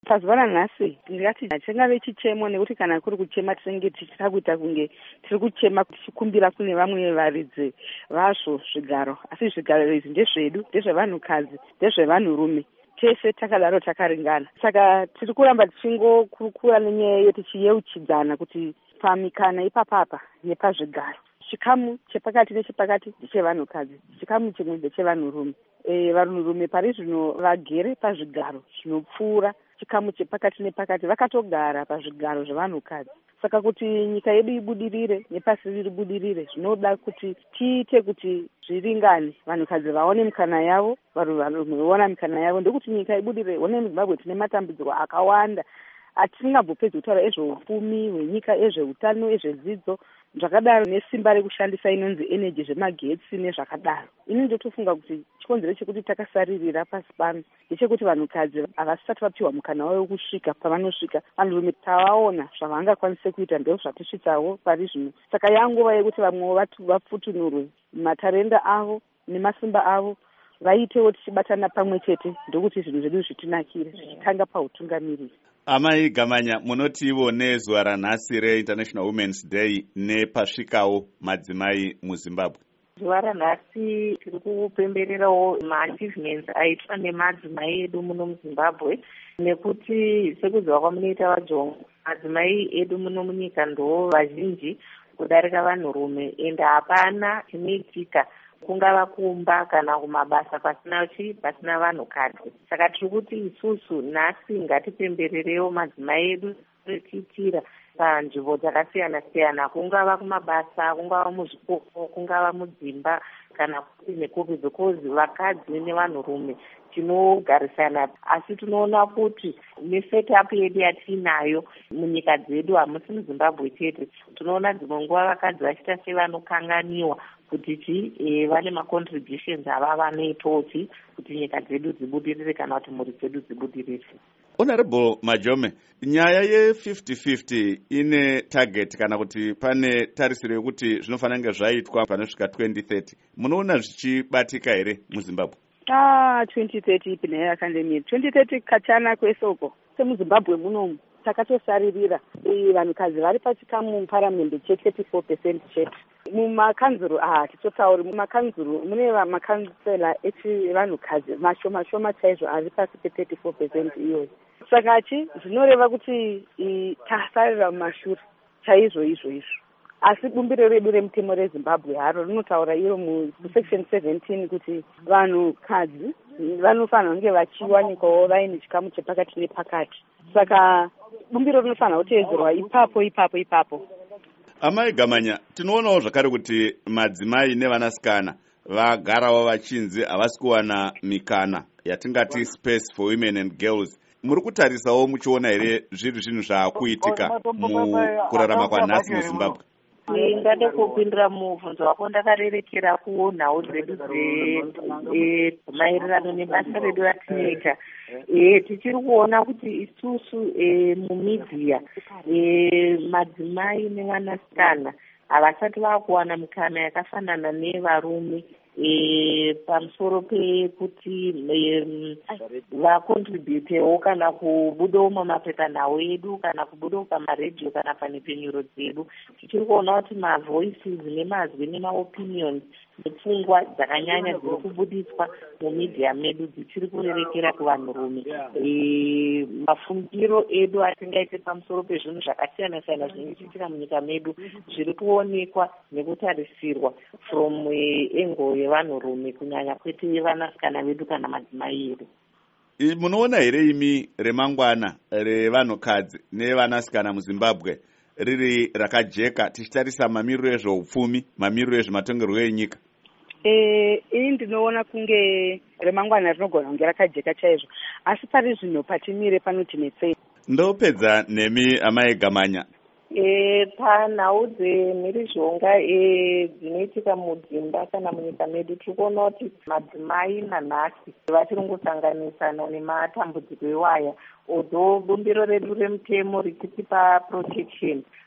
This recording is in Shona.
Pazuva ranhasi ndingati chingave chichemo, nekuti kana kuri kuchema tinenge tichida kuita kunge tiri kuchema tichikumbira kune vamwe varidzi vazvo zvigaro, asi zvigaro izvi ndezvedu, ndezvevanhukadzi, ndezvevanhurume, tese takadaro takaringana. Saka tiri kuramba tichingokurukura nenyaya iyo tichiyeuchidzana kuti pamikana ipapapa yepazvigaro, chikamu chepakati nechepakati ndechevanhukadzi, chikamu chimwe ndechevanhurume. Vanhurume pari zvino vagere pazvigaro zvinopfuura chikamu chepakati nepakati, vakatogara pazvigaro zvevanhukadzi. Saka kuti nyika yedu ibudirire nepasi riri budirire, zvinoda kuti tiite kuti zviringane, vanhukadzi vaone mikana yavo, vanhurume vaona mikana yavo, ndokuti nyika ibudirire. One muZimbabwe tine matambudziko akawanda atisingambopedzi kutaura, ezveupfumi hwenyika, ezveutano, ezvedzidzo, zvakadaro nesimba rekushandisa inonzi eneji, zvemagetsi nezvakadaro. Ini ndotofunga kuti chikonzero chekuti takasaririra pasi pano ndechekuti vanhukadzi havasati vapiwa mukana wavo kusvika pavanosvika. Vanhurume tavaona zvavangakwanise kuita, ndo zvatisvitsawo pari zvino. Saka yanguva yekuti vamwe vapfutunurwe matarenda avo nemasimba avo, vaitewo tichibatana pamwe chete, ndokuti zvinhu zvedu zvitinakire, zvichitanga pautungamiriri. Amai Gamanya, munotiwo nezuva ranhasi reInternational Women's Day nepasvikawo madzimai muZimbabwe. Zuva ranhasi tiri kupembererawo maachievements aitwa nemadzimai edu muno muZimbabwe, nekuti sekuziva kwamunoita vajongo, madzimai edu muno munyika ndo vazhinji kudarika vanhurume, ende hapana chinoitika kungava kumba kana kumabasa pasina vanhukadzi. Saka tiri kuti isusu nhasi ngatipembererewo madzimai edu tichitira panzvimbo dzakasiyana siyana, kungava kumabasa, kungava muzvikoro, kungava mudzimba kana kuti nekupi, because vakadzi nevanhurume tinogarisana. Asi tinoona kuti nesetup yedu yatinayo munyika dzedu, hamusi muZimbabwe chete, tinoona dzimwe nguva vakadzi vachiita sevanokanganiwa kuti vane macontributions ava vanoitawo kuti nyika dzedu dzibudirire kana kuti mhuri dzedu dzibudirire. Honorable Majome, nyaya ye50-50 ine target kana kuti pane tarisiro yekuti zvinofanira kunge zvaitwa panosvika 2030. Munoona zvichibatika here muZimbabwe? 2030 ipi nayo yakandemira 2030 kachana kwesoko semuZimbabwe munomu takatosaririra. Vanhukadzi vari pachikamu muparamende che34% chete. Mumakanzuru titotauri mumakanzuru mune makansela echivanhukadzi mashoma chaizvo ari pasi pe34% iyoyo. Saka zvinoreva kuti tasarira mumashure chaizvo izvo. Asi bumbiro redu remutemo reZimbabwe haro rinotaura iro musection 17 kuti vanhukadzi vanofanira kunge vachiwanikwawo vaine chikamu chepakati nepakati. Saka bumbiro rinofanira kuteedzerwa ipapo. Amai Gamanya, tinoonawo zvakare kuti madzimai nevanasikana vagarawo vachinzi havasi kuwana mikana yatingati space for women and girls. Muri kutarisawo muchiona here zviri zvinhu zvaakuitika mukurarama kwanhasi muZimbabwe? Ndingade kupindira mubvunzo wako ndakarerekera kunhau dzedu maererano nebasa redu ratinoita. Tichiri kuona kuti isusu mumidhiya madzimai nevanasikana havasati vakuwana mikana yakafanana nevarume pamusoro pekuti vakontributewo kana kubudawo mamapepanhau edu kana kubudawo pamaredhiyo kana panhepfenyuro dzedu. Tichiri kuona kuti mavoices nemazwi nemaopinions nepfungwa dzakanyanya dziri kubudiswa mumidhiya medu dzichiri kurerekera kuvanhurume. Mafungiro edu atingaite pamusoro pezvinhu zvakasiyana siyana zvinoitika munyika medu zviri kuonekwa nekutarisirwa from engo yevanhurume, kunyanya kwete vanasikana vedu kana madzimai edu. Munoona here imi remangwana revanhukadzi nevanasikana muZimbabwe riri rakajeka tichitarisa mamiriro ezveupfumi, mamiriro ezvematongerwo enyika? Ini ndinoona kunge remangwana rinogona kunge rakajeka chaizvo, asi pari zvino patimire panotinetsei. Ndopedza nemi Amai Gamanya. Panhau dzemhirizhonga dzinoitika mudzimba kana munyika medu tiri kuona kuti madzimai nanhasi vachiri kungosanganisana nematambudziko ewaya, although bumbiro redu remutemo richitipa protection,